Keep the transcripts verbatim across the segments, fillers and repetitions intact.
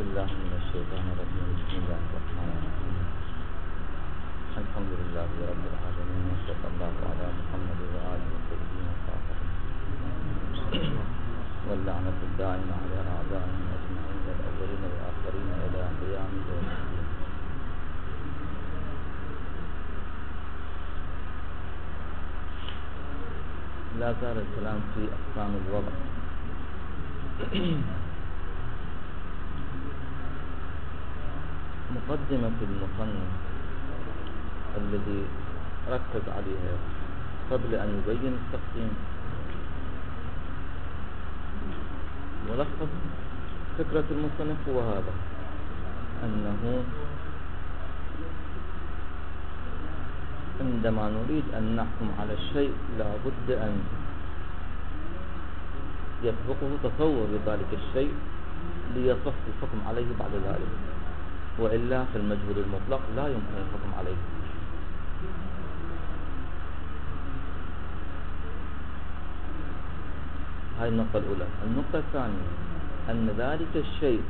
بالله من الشيطان الرجيم. بسم الله الرحمن الرحيم. الحمد لله رب العالمين، وصلى الله على محمد وآله وصحبه وسلم، واللعنة الدائمة على أعدائهم أجمعين الأولين والآخرين إلى قيام يوم الدين. لا زال الكلام في أقسام الوضع. مقدمة المصنف الذي ركز عليها قبل أن يبين التقسيم، ملخص فكرة المصنف هو هذا، أنه عندما نريد أن نحكم على الشيء لا بد أن يسبقه تصور لذلك الشيء ليصح الحكم عليه بعد ذلك، وإلا في المجهول المطلق لا يمكن الحكم عليه. هاي النقطة الأولى. النقطة الثانية أن ذلك الشيء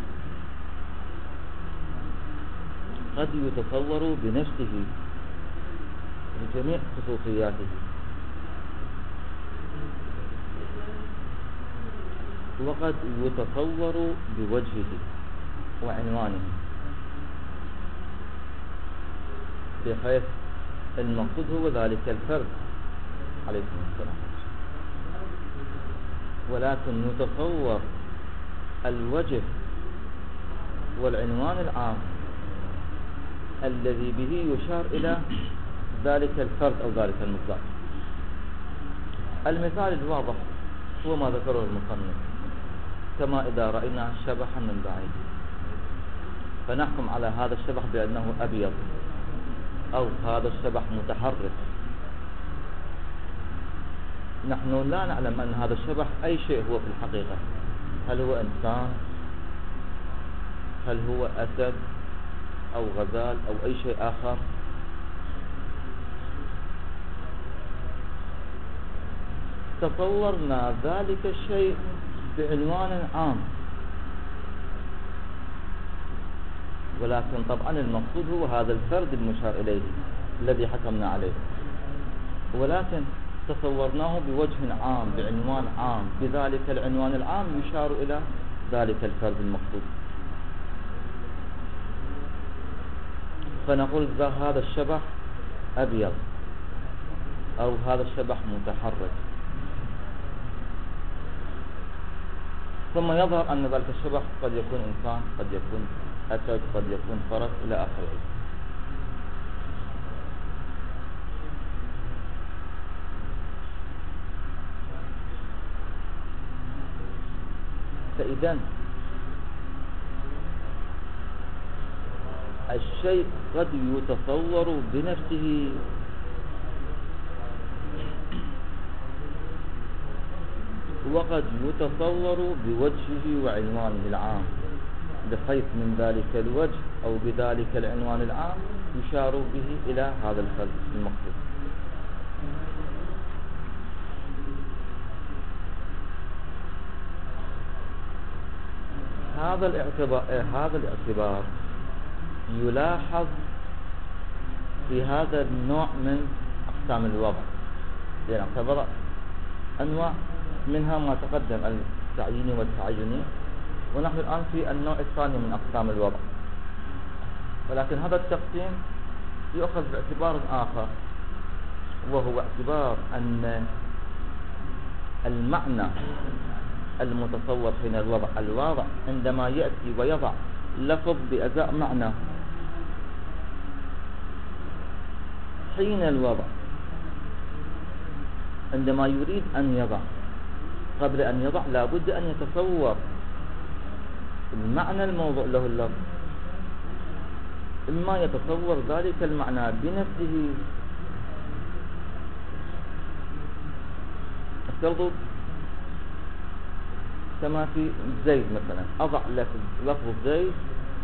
قد يتصور بنفسه بجميع خصوصياته، وقد يتصور بوجهه وعنوانه، بحيث المقصود هو ذلك الفرد عليكم السلام، ولكن يتصور الوجه والعنوان العام الذي به يشار إلى ذلك الفرد أو ذلك المصداق. المثال الواضح هو ما ذكره المصنف، كما إذا رأينا شبحا من بعيد فنحكم على هذا الشبح بأنه أبيض، أو هذا الشبح متحرك. نحن لا نعلم أن هذا الشبح أي شيء هو في الحقيقة، هل هو إنسان، هل هو أسد أو غزال أو أي شيء آخر. تصورنا ذلك الشيء بعنوان عام، ولكن طبعا المقصود هو هذا الفرد المشار إليه الذي حكمنا عليه، ولكن تصورناه بوجه عام بعنوان عام، بذلك العنوان العام يشار إلى ذلك الفرد المقصود. فنقول هذا الشبح أبيض، أو هذا الشبح متحرك، ثم يظهر أن ذلك الشبح قد يكون إنسان، قد يكون أسد، قد يكون فرس إلى آخره. فإذا الشيء قد يتصور بنفسه وقد يتصور بوجهه وعنوانه العام، بحيث من ذلك الوجه أو بذلك العنوان العام يشار به إلى هذا الفرد المقصود. هذا الاعتبار هذا الاعتبار يلاحظ في هذا النوع من أقسام الوضع، لأن اعتبر أنواع منها ما تقدم التعييني والتعيني، ونحن الآن في النوع الثاني من أقسام الوضع. ولكن هذا التقسيم يؤخذ باعتبار آخر، وهو اعتبار أن المعنى المتصور حين الوضع الواضع عندما يأتي ويضع لفظ بأزاء معنى حين الوضع، عندما يريد أن يضع، قبل أن يضع لا بد أن يتصور المعنى الموضوع له اللفظ، إما يتصور ذلك المعنى بنفسه. افترضوا كما في زيد مثلا، أضع لك لفظ زيد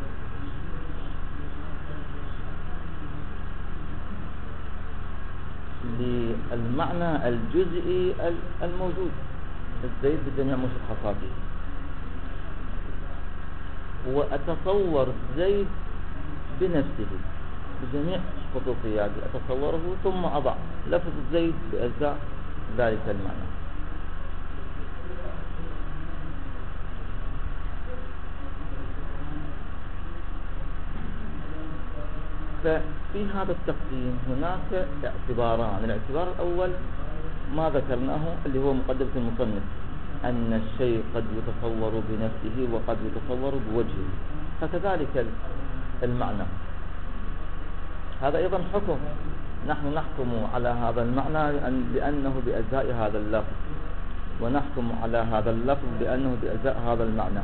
للمعنى الجزئي الموجود الزيد بجميع مشخصاته. وأتصور زيد بنفسه بجميع خصوصياته، أتصوره ثم أضع لفظ زيد بأجزاء ذلك المعنى. ففي هذا التقسيم هناك اعتباران. الاعتبار الأول ما ذكرناه اللي هو مقدمة المصنف، أن الشيء قد يتصور بنفسه وقد يتصور بوجهه، فكذلك المعنى هذا أيضا حكم، نحن نحكم على هذا المعنى بأنه بأجزاء هذا اللفظ، ونحكم على هذا اللفظ بأنه بأجزاء هذا المعنى.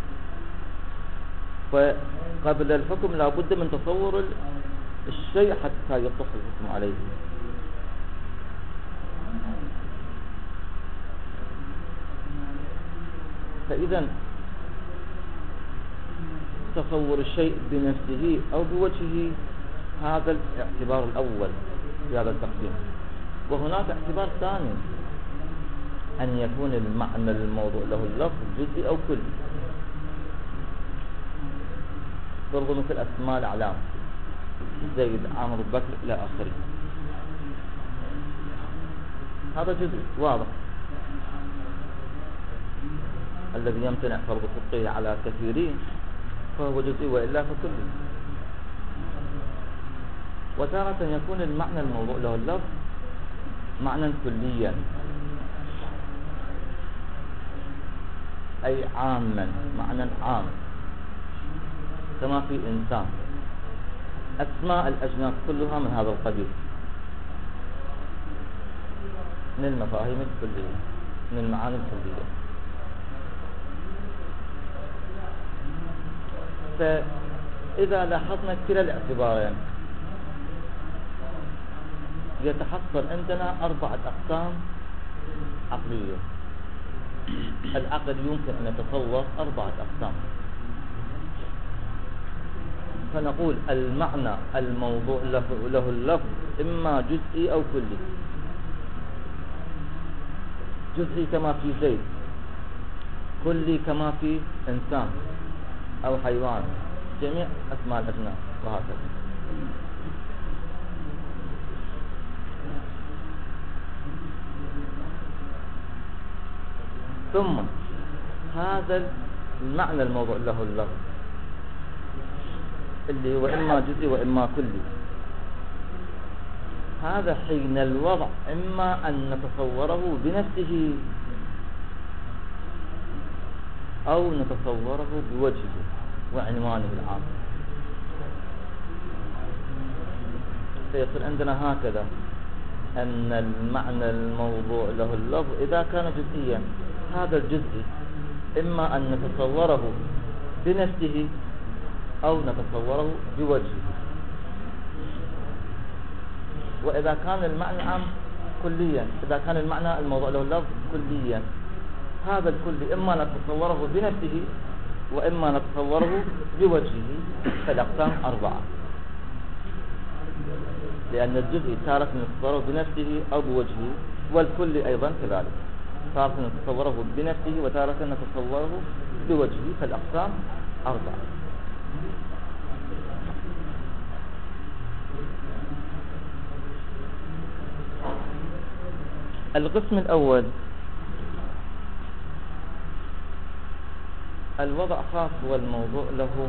فقبل الحكم لا بد من تصور الشيء حتى يصح الحكم عليه. فإذا تصور الشيء بنفسه أو بوجهه هذا الاعتبار الأول في هذا التقسيم. وهناك اعتبار ثاني، أن يكون المعنى الموضوع له اللفظ جزئي أو كلي، برضو مثل أسماء الأعلام زيد عمرو بكر إلى آخره، هذا جزء واضح الذي يمتنع فرض صدقه على كثيرين فهو جزئي وإلا فكلي. وتارة يكون المعنى الموضوع له اللفظ معنى كليا أي عاما، معنى عام، كما في إنسان. أسماء الأجناس كلها من هذا القبيل، من المفاهيم الكلية، من المعاني الكلية. فإذا لاحظنا كلا الاعتبارين يتحصل عندنا أربعة أقسام عقلية. العقل يمكن أن يتصور أربعة أقسام، فنقول المعنى الموضوع له اللفظ إما جزئي أو كلي. جزئي كما في زيد، كلي كما في إنسان أو حيوان، جميع أسماء الأجناس وهكذا. ثم هذا المعنى الموضوع له اللفظ اللي هو إما جزئي وإما كلي، هذا حين الوضع إما أن نتصوره بنفسه أو نتصوره بوجهه وعنوانه العام. سيصير عندنا هكذا أن المعنى الموضوع له اللفظ إذا كان جزئيا، هذا الجزء إما أن نتصوره بنفسه أو نتصوره بوجهه. وإذا كان المعنى العام كليا، إذا كان المعنى الموضوع له اللفظ كليا، هذا الكل إما نتصوره بنفسه وإما نتصوره بوجهه. فالأقسام أربعة، لأن الجزء تارة نتصوره بنفسه أو بوجهه، والكل أيضا كذلك، تارة نتصوره بنفسه وتارة نتصوره بوجهه. فالأقسام أربعة. القسم الأول الوضع خاص والموضوع له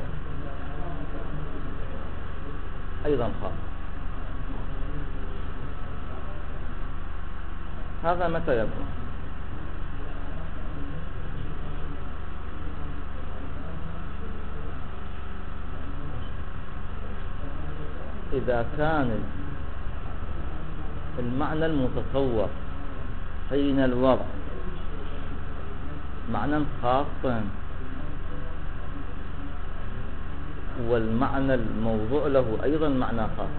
أيضا خاص. هذا متى يكون؟ إذا كان المعنى المتصور حين الوضع معنى خاصا، والمعنى الموضوع له أيضا معنى خاص،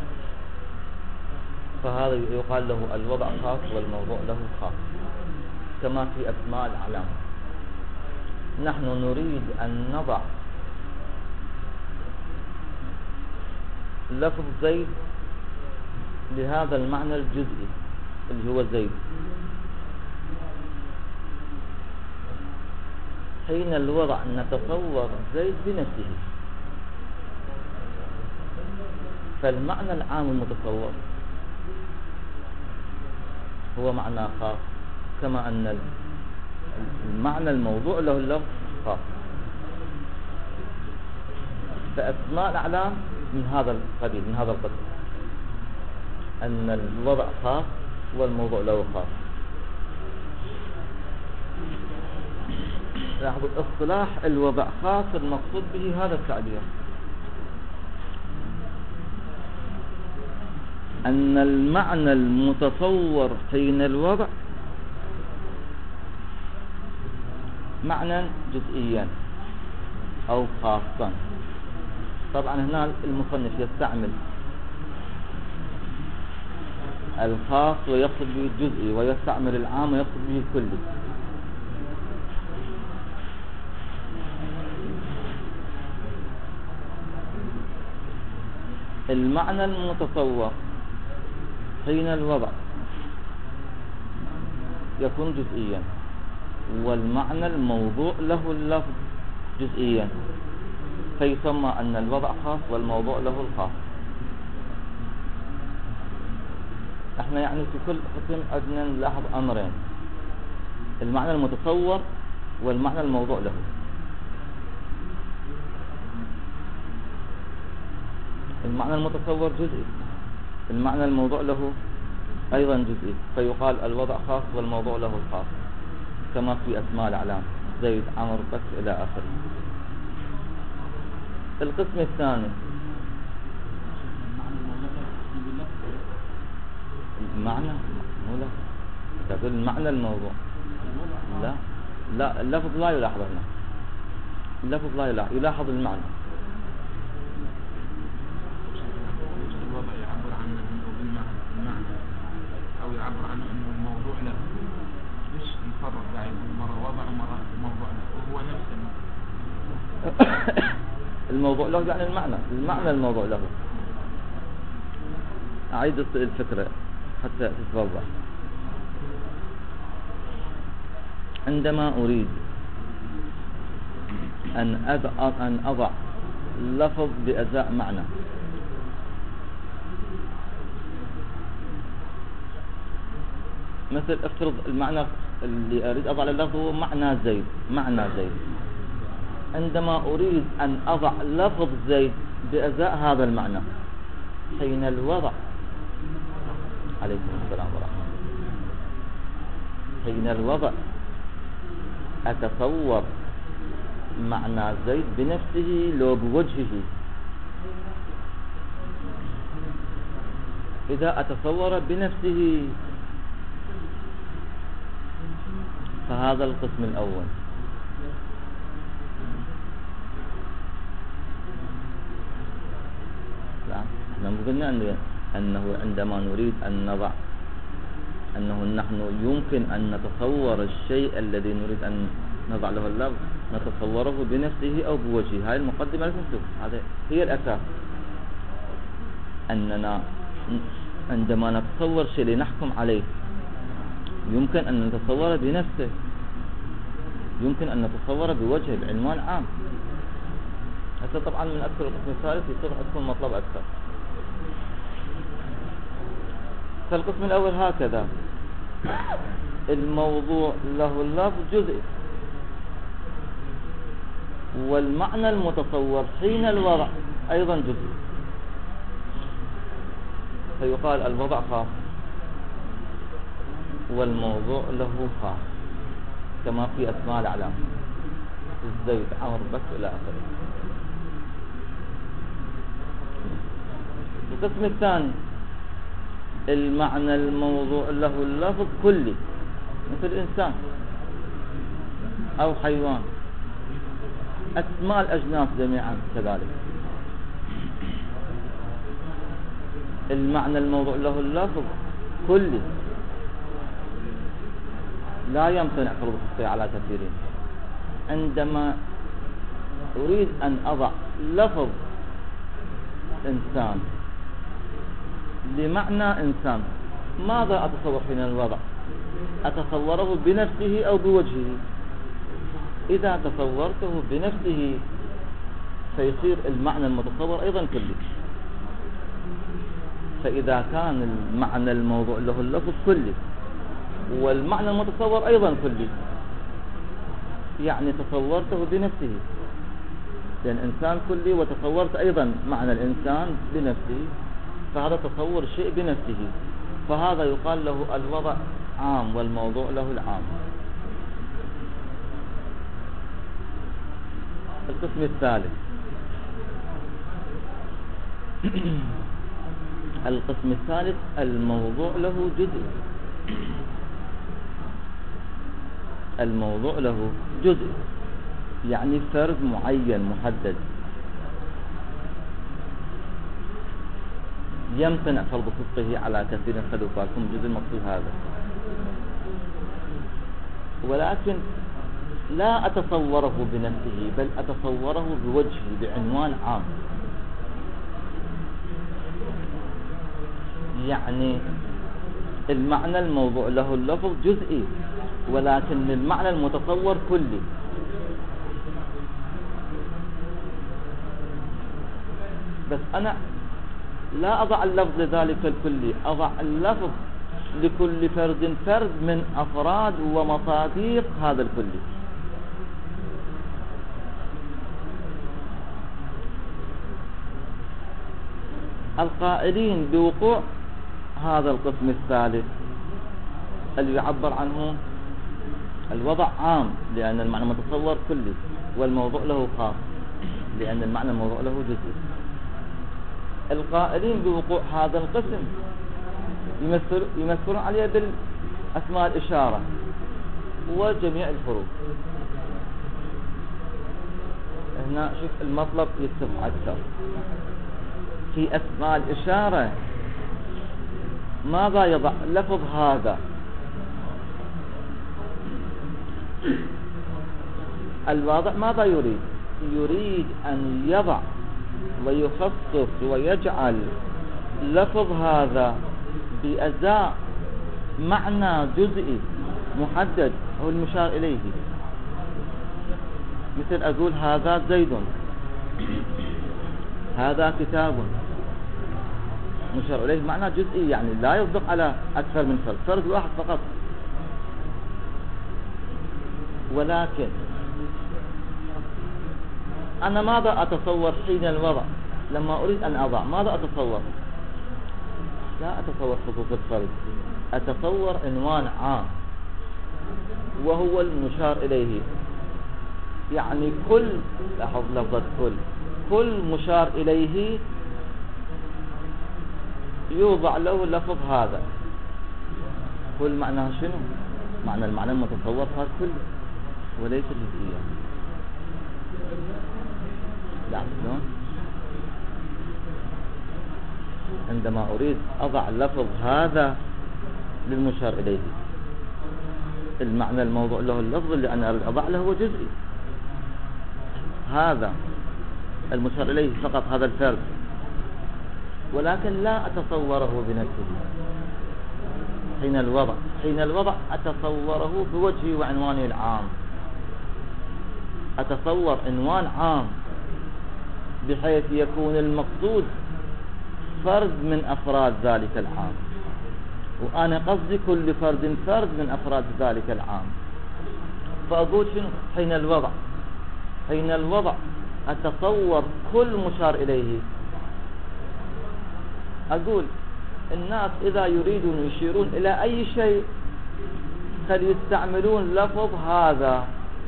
فهذا يقال له الوضع خاص والموضوع له خاص. كما في أسماء الأعلام، نحن نريد أن نضع لفظ زيد لهذا المعنى الجزئي اللي هو زيد. حين الوضع نتصور زيد بنفسه، فالمعنى العام المتصور هو معنى خاص، كما أن المعنى الموضوع له اللفظ خاص. فأسماء الأعلام من هذا القبيل، من هذا القسم، أن الوضع خاص والموضوع له خاص. لاحظوا اصطلاح الوضع خاص المقصود به هذا التعبير، أن المعنى المتصور حين الوضع معنى جزئيا أو خاصا. طبعا هنا المصنف يستعمل الخاص ويقصد به الجزئي، ويستعمل العام ويقصد به الكلي. المعنى المتصور حين الوضع يكون جزئيا، والمعنى الموضوع له اللفظ جزئيا، فيسمى أن الوضع خاص والموضوع له الخاص. احنا يعني في كل قسم أدنى نلاحظ أمرين: المعنى المتصور والمعنى الموضوع له. المعنى المتصور جزئي، المعنى الموضوع له أيضا جزئي، فيقال الوضع خاص والموضوع له الخاص، كما في أسماء الأعلام زيد عمر بس إلى آخره. القسم الثاني المعنى مو لا تقول المعنى الموضوع، لا لا اللفظ لا يلاحظ هنا، اللفظ لا يلاحظ، يلاحظ المعنى. الوضع يعبر عنه بالمعنى أو يعبر عنه أنه الموضوع له، ليش نفرق دائما مرة وضع ومرة موضوع له وهو نفس الموضوع له يعني المعنى، المعنى الموضوع له. أعيد الفكرة حتى تتوضح. عندما أريد أن أضع, أن أضع لفظ بأزاء معنى، مثل افترض المعنى اللي أريد أضع اللفظ هو معنى زيد، معنى زيد. عندما أريد أن أضع لفظ زيد بأزاء هذا المعنى حين الوضع، عليكم السلام ورحمة الله، حين الوضع أتصور معنى زيد بنفسه لو بوجهه. إذا أتصور بنفسه فهذا القسم الأول. لا، احنا قلنا أنه عندما نريد أن نضع، أنه نحن يمكن أن نتصور الشيء الذي نريد أن نضع له اللفظ نتصوره بنفسه أو بوجهه. هاي المقدمة لازم تكون، هذه هي الأساس. أننا عندما نتصور شيء لنحكم عليه يمكن أن نتصوره بنفسه، يمكن أن نتصوره بوجهه بعنوان عام. هذا طبعا من أكثر القسم الثالث يصير عندكم مطلب أكثر. فالقسم الأول هكذا: الموضوع له اللفظ جزئي، والمعنى المتصور حين الوضع أيضا جزئي، فيقال الوضع خاص والموضوع له خاص، كما في أسماء الأعلام زيد عمر بس إلى آخره. القسم الثاني: المعنى الموضوع له اللفظ كلي، مثل إنسان أو حيوان، أسماء الأجناس جميعا كذلك. المعنى الموضوع له اللفظ كلي، لا يمتنع فرض الخصوصية على كثيرين. عندما أريد أن أضع لفظ إنسان بمعنى إنسان، ماذا أتصور حين الوضع؟ أتصوره بنفسه أو بوجهه؟ إذا تصورته بنفسه فيصير المعنى المتصور أيضا كلي. فإذا كان المعنى الموضوع له اللفظ كلي والمعنى المتصور أيضا كلي، يعني تصورته بنفسه، لأن إنسان كلي وتصورت أيضا معنى الإنسان بنفسه، فهذا تصور شيء بنفسه، فهذا يقال له الوضع عام والموضوع له العام. القسم الثالث القسم الثالث الموضوع له جزء. الموضوع له جزء يعني فرد معين محدد، يمتنع فرض صدقه على كثير من خلوفاتكم جزء المقصود هذا، ولكن لا أتصوره بنفسه بل أتصوره بوجهه بعنوان عام. يعني المعنى الموضوع له اللفظ جزئي ولكن المعنى المتصور كلي. بس أنا لا أضع اللفظ لذلك الكلي، أضع اللفظ لكل فرد فرد من أفراد ومصاديق هذا الكلي. القائلين بوقوع هذا القسم الثالث اللي يعبر عنه الوضع عام لأن المعنى متصور كلي، والموضوع له خاص لأن المعنى الموضوع له جزء. القائلين بوقوع هذا القسم يمثلون عليه بالأسماء الإشارة وجميع الحروف. هنا شوف المطلب يتسع أكثر في أسماء الإشارة. ماذا يضع لفظ هذا؟ الواضع ماذا يريد؟ يريد أن يضع ويخصص ويجعل لفظ هذا بأزاء معنى جزئي محدد هو المشار إليه. مثل أقول هذا زيد، هذا كتاب، مشار إليه معنى جزئي يعني لا يصدق على أكثر من فرد، فرد واحد فقط. ولكن أنا ماذا أتصور حين الوضع؟ لما أريد أن أضع ماذا أتصور؟ لا أتصور خصوص الفرد، أتصور عنوان عام وهو المشار إليه. يعني كل، لاحظ لفظة كل، كل مشار إليه يوضع له لفظ هذا. كل معناه شنو؟ معنى المعنى المتصور هذا كل وليس جزئيا. لا شلون؟ عندما أريد أضع لفظ هذا للمشار إليه، المعنى الموضوع له اللفظ اللي أنا أريد أضع له هو جزئي، هذا المشار إليه فقط هذا الفرد، ولكن لا أتصوره بنفسه. حين الوضع حين الوضع أتصوره بوجهه وعنوانه العام. أتصور عنوان عام بحيث يكون المقصود فرد من أفراد ذلك العام، وأنا قصدي كل فرد فرد من أفراد ذلك العام. فأقول شنو؟ حين الوضع حين الوضع أتصور كل مشار إليه. أقول الناس إذا يريدون يشيرون إلى أي شيء قد يستعملون لفظ هذا.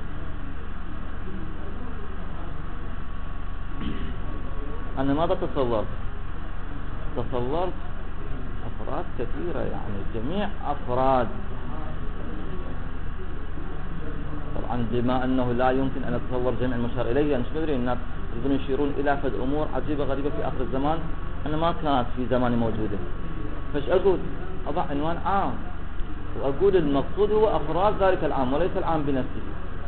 أنا ماذا تصورت؟ تصورت أفراد كثيرة، يعني جميع أفراد. طبعا بما أنه لا يمكن أن أتصور جميع المشار إليه، أنا شو أدري الناس يريدون يشيرون إلى فد أمور عجيبة غريبة في آخر الزمان أنا ما كانت في زماني موجودة. فش أقول؟ أضع عنوان عام وأقول المقصود هو أفراد ذلك العام وليس العام بنفسه.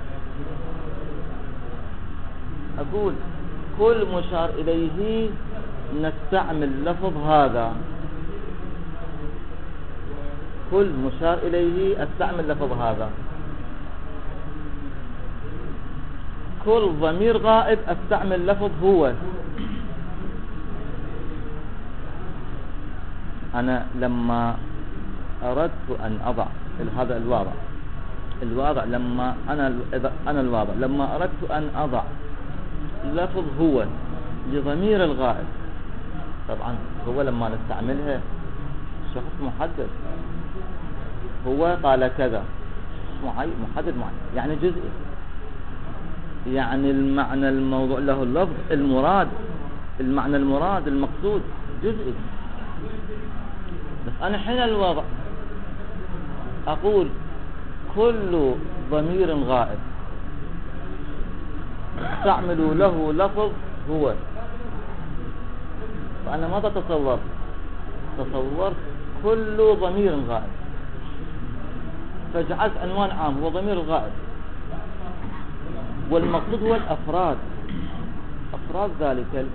أقول كل مشار إليه نستعمل لفظ هذا، كل مشار إليه استعمل لفظ هذا. كل ضمير غائب استعمل لفظ هو. انا لما اردت ان اضع هذا الواضع الواضع لما انا انا الواضع لما اردت ان اضع لفظ هو لضمير الغائب، طبعا هو لما نستعملها شخص محدد، هو قال كذا محدد معين، يعني جزئي، يعني المعنى الموضوع له اللفظ المراد، المعنى المراد المقصود جزئي. بس أنا حين الوضع أقول كل ضمير غائب استعملوا له لفظ هو، فأنا ماذا تصورت؟ تصورت كل ضمير غائب، فجعلت عنوان عام هو ضمير الغائب، والمقصود هو الأفراد، أفراد ذلك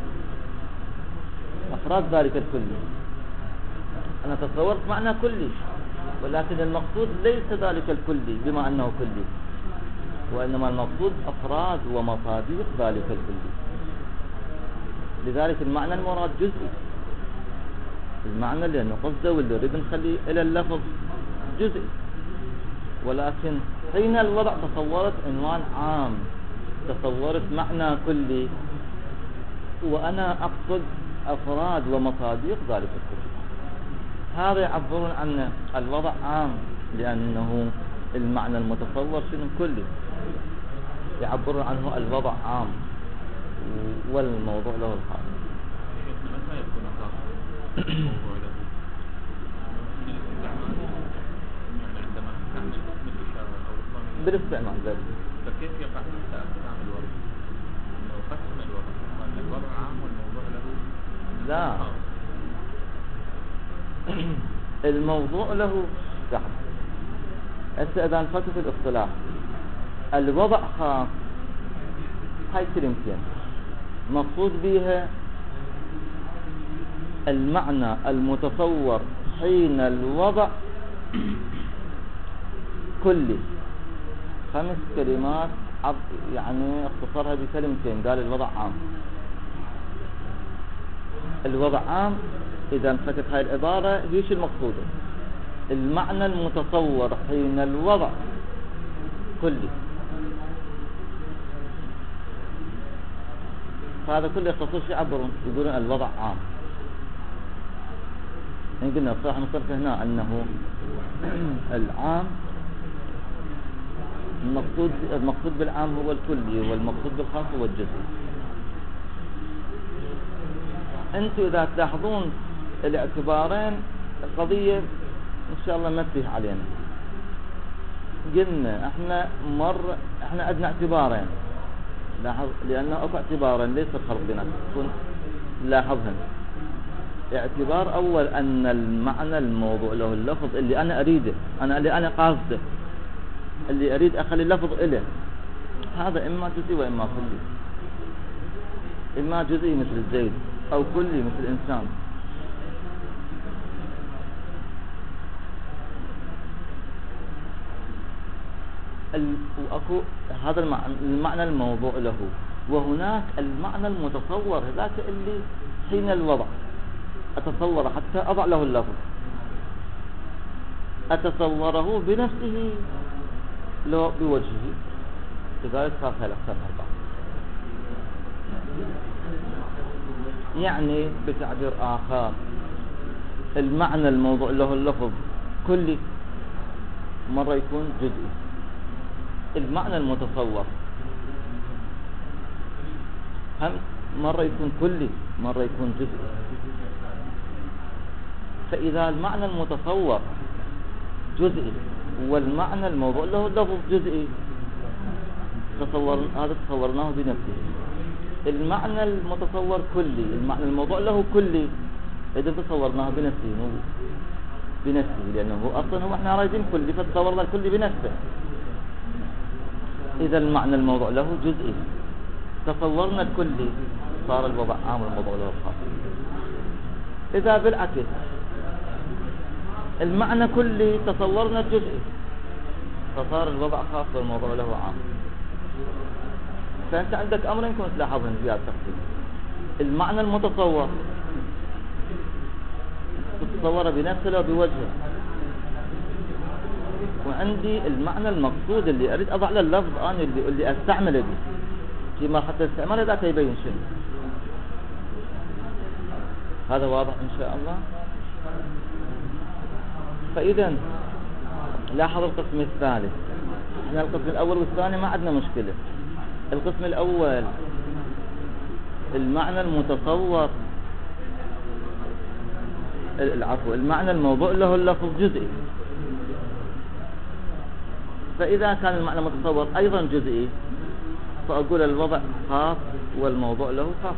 أفراد ذلك الكلي. أنا تصورت معنى كلي، ولكن المقصود ليس ذلك الكلي بما أنه كلي، وإنما المقصود أفراد ومصادق ذلك الكلي. لذلك المعنى المراد جزئي، المعنى اللي نقصده واللي نريد نخليه إلى اللفظ جزئي، ولكن حين الوضع تصورت عنوان عام، تصورت معنى كلي، وأنا أقصد أفراد ومصادق ذلك الكلي. هذا يعبرون عن الوضع عام لأنه المعنى المتصور شنو كلي، يعبرون عنه الوضع عام والموضوع له الخاص. متى يكون خاص الموضوع له من الاستعمال؟ يعني عندما تعمل بالإشارة أو الضمير بالاستعمال ذلك. فكيف يقع تحت أقسام الوضع؟ أنه قسم الوضع، وأن الوضع عام والموضوع له لا الموضوع له تحت. هسه إذا نفكر في الاصطلاح الوضع خاص، هاي كلمتين مقصود بها المعنى المتصور حين الوضع كلي. خمس كلمات يعني اختصرها بكلمتين، قال الوضع عام. الوضع عام إذا انفكت هاي العبارة هيش المقصودة، المعنى المتصور حين الوضع كلي. فهذا كله يختصر شيء يعبرون يقولون الوضع عام. إن قلنا الصراحة نصرف هنا أنه العام المقصود المقصود بالعام هو الكلي، والمقصود بالخاص هو الجزئي. أنتم إذا تلاحظون الاعتبارين القضية إن شاء الله ما تفيه علينا. قلنا احنا مر احنا عندنا اعتبارين، لاحظ لأنه أكو اعتبارين ليس الخلق بنفسه، لاحظهن. اعتبار أول أن المعنى الموضوع له اللفظ اللي أنا أريده، أنا اللي أنا قاصده، اللي أريد أخلي اللفظ إله، هذا إما جزئي وإما كلي. إما جزئي مثل الزيد أو كلي مثل الإنسان. وأكو هذا المعنى الموضوع له، وهناك المعنى المتصور ذاك اللي حين الوضع أتصور حتى أضع له اللفظ، أتصوره بنفسه لو بوجهه. لذلك صار هذا الأقسام أربعة. يعني بتعبير آخر المعنى الموضوع له اللفظ كلي مرة يكون جزئي، المعنى المتصور هم مرة يكون كلي مرة يكون جزئي. فإذا المعنى المتصور جزئي والمعنى الموضوع له لفظ جزئي، تصور هذا تصورناه بنفسه. المعنى المتصور كلي، المعنى الموضوع له كلي، إذا تصورناه بنفسه مو بنفسه، لأنه أصلا هو احنا رايدين كلي فتصورنا الكلي بنفسه. إذا المعنى الموضوع له جزئي تصورنا الكلي، صار الوضع عام والموضوع له خاص. إذا بالعكس المعنى كلي تصورنا الجزئي، فصار الوضع خاص والموضوع له عام. فأنت عندك أمرين كنت تلاحظهم في هذا التقسيم. المعنى المتصور تتصوره بنفسه لو بوجهه، وعندي المعنى المقصود اللي أريد أضع له اللفظ أنا اللي, اللي أستعمله به في مرحلة الاستعمال ذاك يبين شنو. هذا واضح إن شاء الله. فإذا لاحظ القسم الثالث. احنا القسم الأول والثاني ما عندنا مشكلة. القسم الأول المعنى المتصور، العفو المعنى الموضوع له اللفظ جزئي. فإذا كان المعنى المتصور أيضا جزئي فأقول الوضع خاص والموضوع له خاص.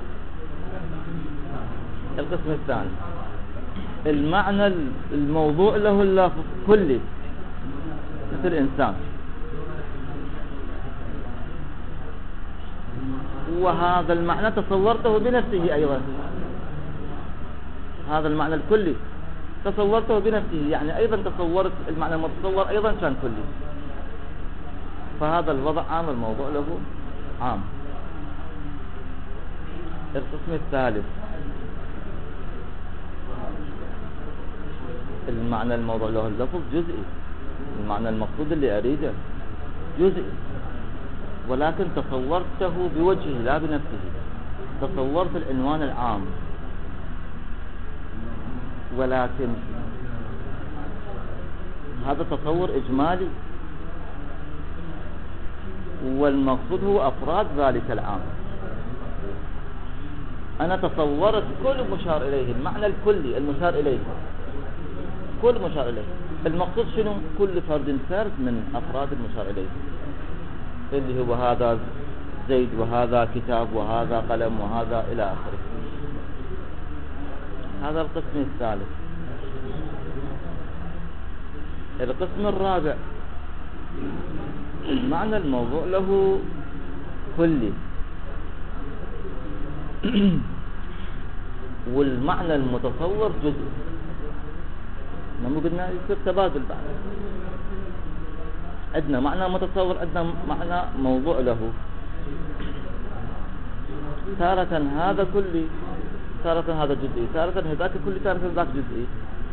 القسم الثاني المعنى الموضوع له اللفظ كلي مثل إنسان، وهذا المعنى تصورته بنفسه أيضا. هذا المعنى الكلي تصورته بنفسه، يعني أيضا تصورت المعنى المتصور أيضا كان كلي. فهذا الوضع عام الموضوع له عام. القسم الثالث المعنى الموضوع له اللفظ جزئي، المعنى المقصود اللي أريده جزئي، ولكن تصورته بوجهه لا بنفسه. تصورت العنوان العام ولكن هذا تصور إجمالي، والمقصود هو أفراد ذلك العام. أنا تصورت كل مشار إليه، المعنى الكلي المشار إليه، كل مشار إليه. المقصود شنو؟ كل فرد فرد من أفراد المشار إليه، اللي هو هذا زيد وهذا كتاب وهذا قلم وهذا إلى آخره. هذا القسم الثالث. القسم الرابع المعنى الموضوع له كلي والمعنى المتصور جزء. نحن قلنا يصير تبادل بعد. عندنا معنى متصور، عندنا معنى موضوع له. تارة هذا كلي، تارة هذا جزئي، تارة هذاك كلي، تارة ذاك جزئي.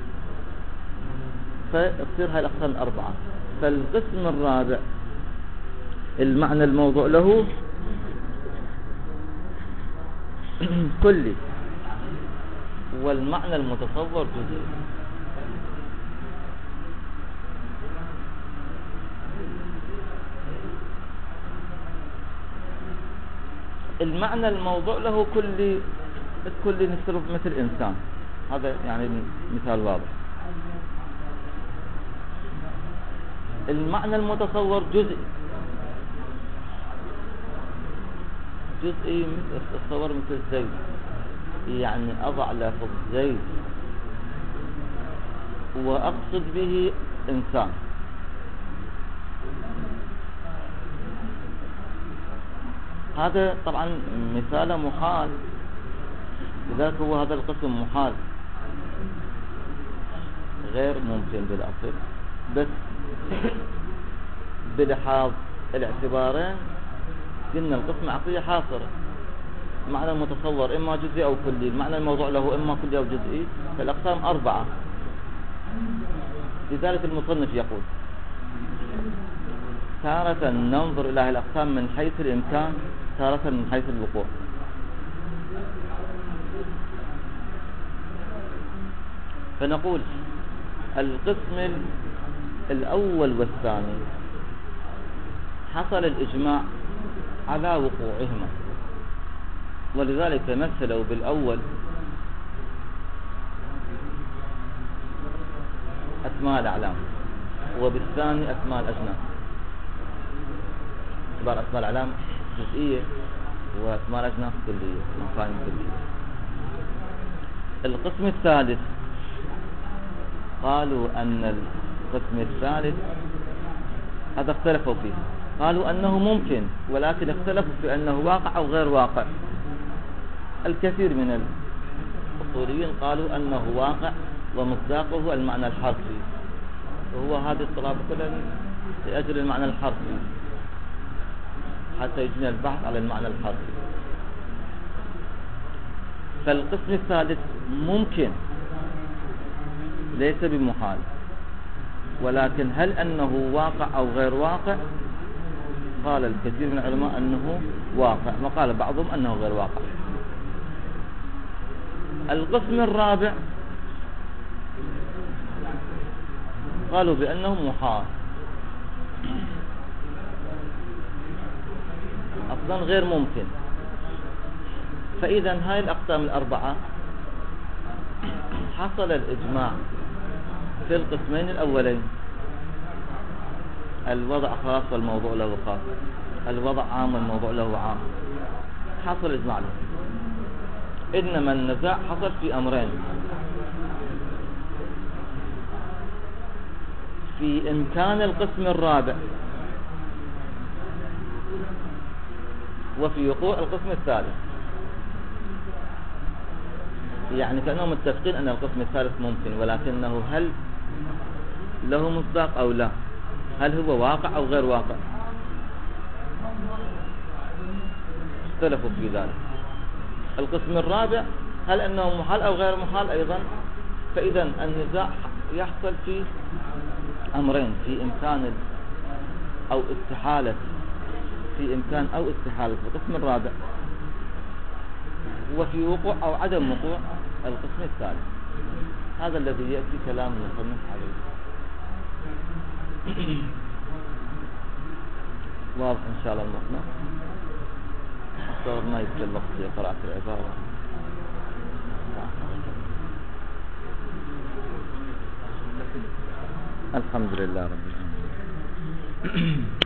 فتصير هاي الأقسام الأربعة. فالقسم الرابع المعنى الموضوع له كلي والمعنى المتصور جزئي. المعنى الموضوع له كلي، الكلي نصرف مثل إنسان، هذا يعني مثال واضح. المعنى المتصور جزئي، جزئي اتصور مثل زيد، يعني أضع لفظ زيد وأقصد به إنسان. هذا طبعا مثال محال، لذلك هو هذا القسم محال غير ممكن بالأصل، بس بلحاظ الاعتبارين قلنا القسم عقلية حاصرة. المعنى المتصور إما جزئي أو كلي، المعنى الموضوع له إما كلي أو جزئي، فالأقسام أربعة. لذلك المصنف يقول تارة ننظر إلى هذه الأقسام من حيث الإمكان، تارة من حيث الوقوع. فنقول القسم الأول والثاني حصل الإجماع على وقوعهما، ولذلك مثلوا بالأول أسماء الأعلام وبالثاني أسماء الأجناس. اعتبار أسماء الأعلام جزئية وأسماء الأجناس كلية، مفاهيم كلية. القسم الثالث قالوا أن القسم الثالث هذا اختلفوا فيه، قالوا أنه ممكن، ولكن اختلفوا في أنه واقع أو غير واقع. الكثير من الأصوليين قالوا أنه واقع ومصداقه المعنى الحرفي، وهو هذه الطلاب كلها لأجل المعنى الحرفي. حتى يجني البحث على المعنى الحرفي. فالقسم الثالث ممكن ليس بمحال، ولكن هل أنه واقع أو غير واقع؟ قال الكثير من العلماء أنه واقع، وقال بعضهم أنه غير واقع. القسم الرابع قالوا بأنه محال، أصلا غير ممكن. فإذا هاي الأقسام الأربعة حصل الإجماع في القسمين الأولين، الوضع خاص والموضوع له خاص، الوضع عام والموضوع له عام، حصل إجماع له. إنما النزاع حصل في أمرين: في إمكان القسم الرابع، وفي وقوع القسم الثالث. يعني كأنهم متفقين أن القسم الثالث ممكن، ولكنه هل له مصداق أو لا، هل هو واقع أو غير واقع، اختلفوا في ذلك. القسم الرابع هل أنه محال أو غير محال أيضا. فإذا النزاع يحصل في أمرين: في إمكان أو استحالة، في إمكان أو استحالة القسم الرابع، وفي وقوع أو عدم وقوع القسم الثالث. هذا الذي يأتي كلام المصنف عليه. واضح إن شاء الله المصنف. أصور ما يكفي الوقت لقراءة العبارة. الحمد لله رب العالمين.